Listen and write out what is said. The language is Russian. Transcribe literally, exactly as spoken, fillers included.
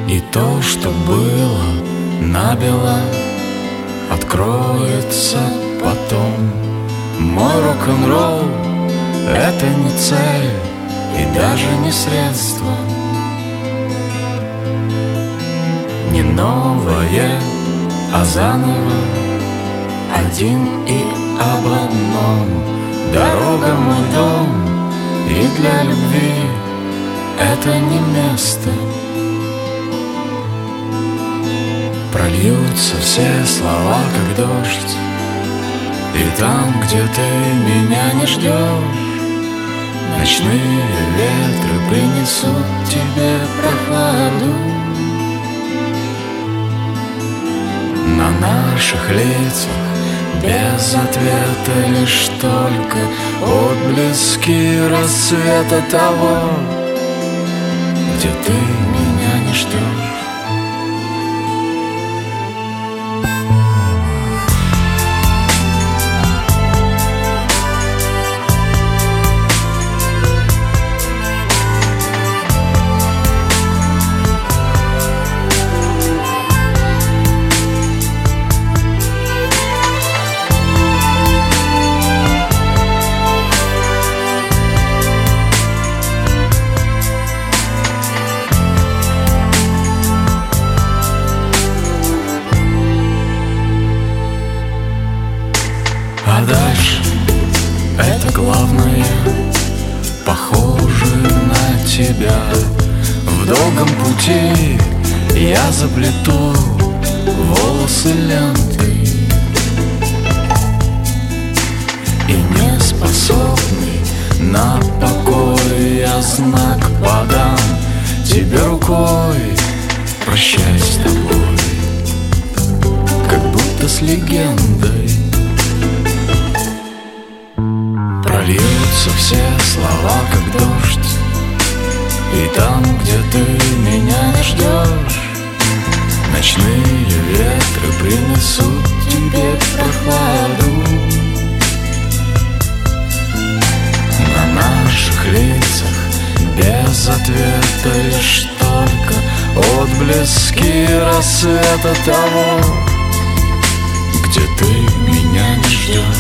И то, что было набело, откроется потом. Мой рок-н-ролл — это не цель и даже не средство, не новое, а заново, один и об одном. Дорога — мой дом, и для любви это не место. Прольются все слова, как дождь, и там, где ты меня не ждешь, ночные ветры принесут тебе прохладу. На наших лицах без ответа лишь только отблески рассвета того, где ты меня не ждешь. А дальше это главное, похоже на тебя. В долгом пути я заплету волосы лентой, и не способный на покой я знак подам тебе рукой. Прощай с тобой, как будто с легендой. Прольются все слова, как дождь, и там, где ты меня не ждешь, ночные ветры принесут тебе прохладу. На наших лицах без ответа лишь только отблески рассвета того, где ты меня не ждешь.